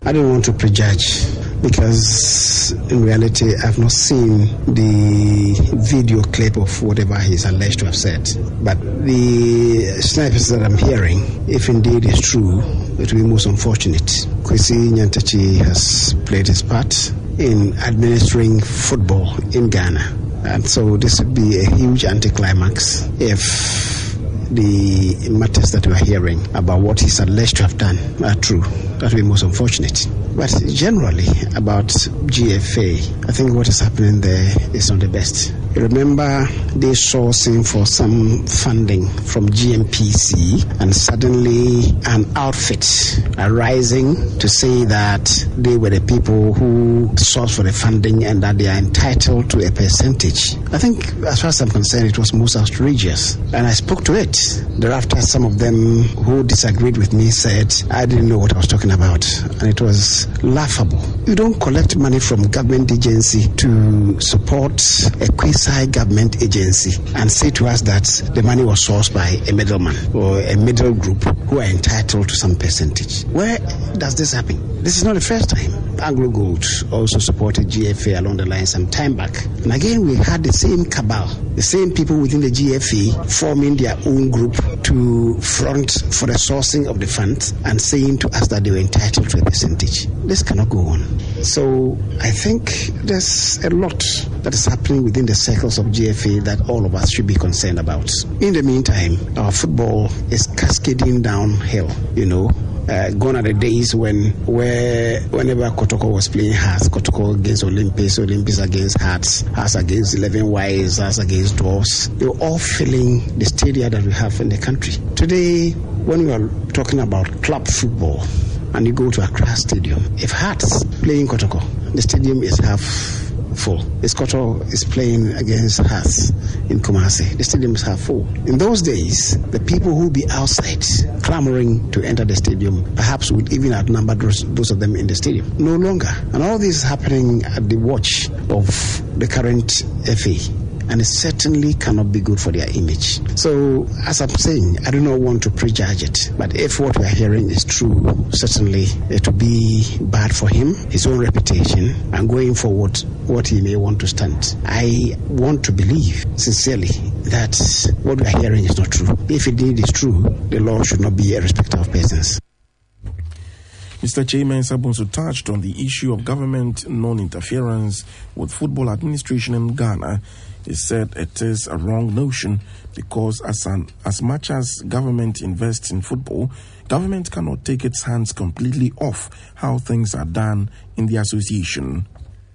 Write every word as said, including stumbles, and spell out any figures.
I don't want to prejudge because in reality I've not seen the video clip of whatever he's alleged to have said. But the snipers that I'm hearing, if indeed it's true, it will be most unfortunate. Kwesi Nyantakyi has played his part in administering football in Ghana. And so this would be a huge anticlimax if the matters that we are hearing about what he's alleged to have done are true. That would be most unfortunate. But generally, about G F A, I think what is happening there is not the best. You remember they sourcing for some funding from G M P C, and suddenly an outfit arising to say that they were the people who sourced for the funding and that they are entitled to a percentage. I think, as far as I'm concerned, it was most outrageous. And I spoke to it. Thereafter, some of them who disagreed with me said I didn't know what I was talking about, and it was laughable. You don't collect money from government agency to support a quasi-government agency and say to us that the money was sourced by a middleman or a middle group who are entitled to some percentage. Where does this happen? This is not the first time. Anglo Gold also supported G F A along the line some time back. And again, we had the same cabal, the same people within the G F A forming their own group to front for the sourcing of the funds and saying to us that they were entitled to a percentage. This cannot go on. So I think there's a lot that is happening within the circles of G F A that all of us should be concerned about. In the meantime, our football is cascading downhill, you know. Uh, gone are the days when, where, whenever Kotoko was playing Hearts, Kotoko against Olympus, Olympus against Hearts, Hearts against eleven Ys, Hearts against Dwarfs, they were all filling the stadia that we have in the country. Today, when we are talking about club football, and you go to Accra Stadium, if Hearts playing Kotoko, the stadium is half full. Escoto is playing against Hearts in Kumasi. The stadium is half full. In those days, the people who be outside clamoring to enter the stadium perhaps would even outnumber those, those of them in the stadium. No longer. And all this is happening at the watch of the current F A. And it certainly cannot be good for their image. So, as I'm saying, I do not want to prejudge it. But if what we are hearing is true, certainly it will be bad for him, his own reputation, and going forward, what he may want to stand. I want to believe, sincerely, that what we are hearing is not true. If indeed is true, the law should not be a respecter of persons. Mister Chairman Sabonso touched on the issue of government non-interference with football administration in Ghana. He said it is a wrong notion because as, an, as much as government invests in football, government cannot take its hands completely off how things are done in the association.